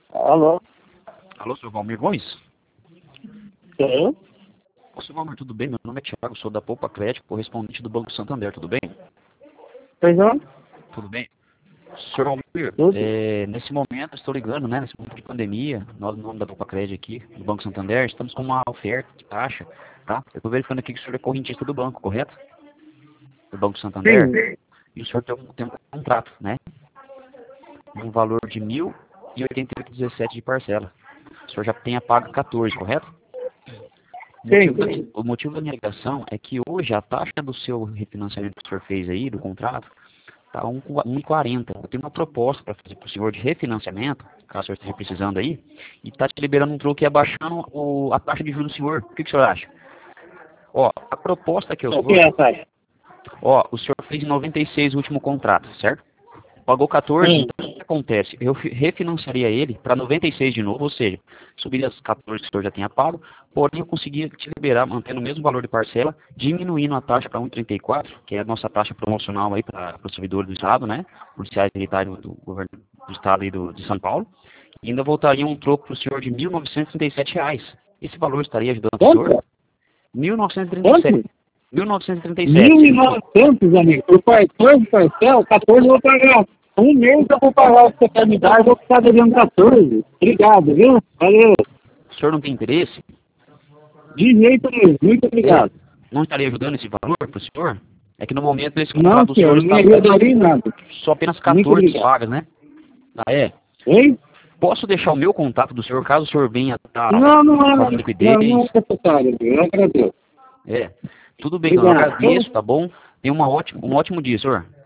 Alô? Alô, senhor Valmir Gomes? Quem? Ô, senhor Valmir, tudo bem? Meu nome é Thiago, sou da Poupa Crédito, correspondente do Banco Santander, tudo bem? Pois não? Tudo bem? Senhor Valmir, Tudo? nesse momento, estou ligando, né, nesse momento de pandemia, nós, no nome da Poupa Crédito aqui, do Banco Santander, estamos com uma oferta de taxa, tá? Eu estou verificando aqui que o senhor é correntista do banco, correto? Do Banco Santander, Sim. e o senhor tem um contrato, né, de um valor de 1.088,17 de parcela. O senhor já tem a paga 14, correto? Sim. O motivo da minha ligação é que hoje a taxa do seu refinanciamento que o senhor fez aí, do contrato, está 1,40. Eu tenho uma proposta para fazer para o senhor de refinanciamento, caso o senhor esteja precisando aí, e está te liberando um troco e abaixando a taxa de juros do senhor. O que o senhor acha? Ó, a proposta que eu O que sou, é, pai? ó, o senhor fez em 96 o último contrato, certo? Pagou 14, Sim. então o que acontece? Eu refinanciaria ele para 96 de novo, ou seja, subiria as 14 que o senhor já tinha pago, porém eu conseguia te liberar, mantendo o mesmo valor de parcela, diminuindo a taxa para 1,34, que é a nossa taxa promocional aí para os servidores do Estado, né? Policiais militares do governo do Estado e de São Paulo. E ainda voltaria um troco para o senhor de R$ 1.937. Esse valor estaria ajudando o senhor? Quanto? 1.937. Quanto? 1.937. 1.900, amigo. Por 14 parcel, 14 eu vou pagar. Um mês eu vou pagar o que você quer me dar, eu vou ficar devendo 14. Obrigado, viu? Valeu. O senhor não tem interesse? De jeito nenhum. Muito obrigado. Não estaria ajudando esse valor para o senhor? É que no momento esse Não, contrato do senhor, senhor não me está ajudaria em nada. só apenas Muito 14 obrigado. vagas, né? Ah, é? Oi? Posso deixar o meu contato do senhor, caso o senhor venha estar Não, não fazendo é, não liquidez? é necessário, amigo. Eu agradeço. É. Tudo bem, então eu Obrigado. agradeço, tá bom? Tenha um ótimo dia, senhor.